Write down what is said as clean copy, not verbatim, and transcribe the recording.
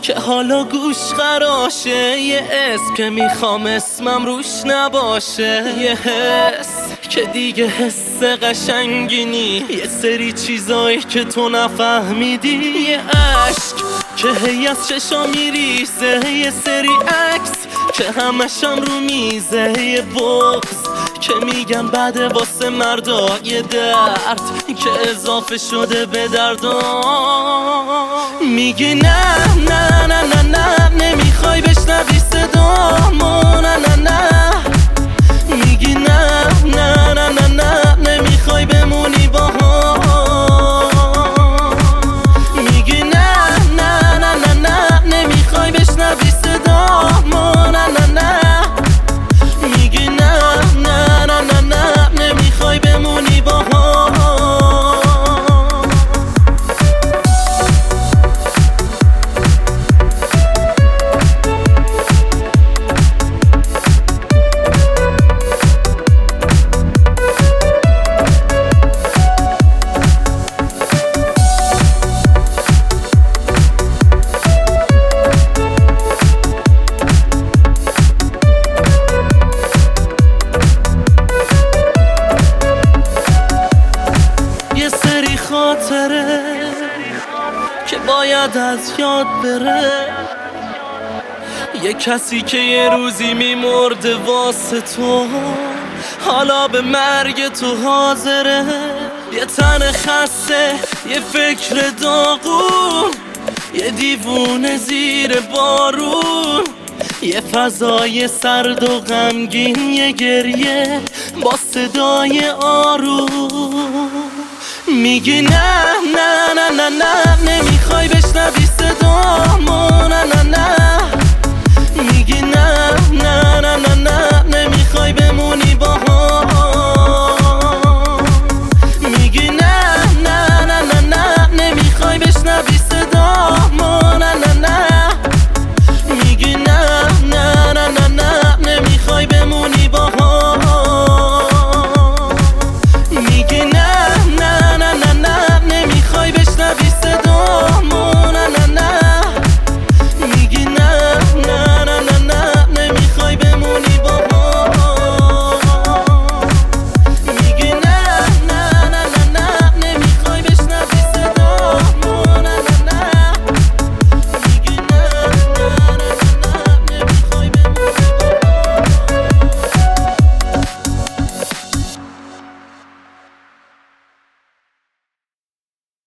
که حالا گوش خراشه، یه اسم که میخوام اسمم روش نباشه، یه حس که دیگه حس قشنگینی، یه سری چیزایی که تو نفهمیدی، یه عشق که هی از چشا میریزه، یه سری عکس که همشم رو میزه، یه بغض که میگن بده واسه مردا، یه درد که اضافه شده به دردام. میگی نه نه نه نه نه نمیخوای بشنوی صدامو، نه نه نه. میگی نه نه نه نه نه نمیخوای بمونی با هم. میگی نه نه نه نه نه نمیخوای بشنوی صدامو، نه نه نه. میگی نه نه نه نه نه نمیخوای بمونی با هم. خاطره که باید از یاد بره، یه کسی که یه روزی میمرده واسه تو، حالا به مرگ تو حاضره. یه تن خسته، یه فکر داغون، یه دیوونه زیر بارون، یه فضای سرد و غمگین، یه گریه با صدای آروم. میگی نه نه نه نه نه نمیخوای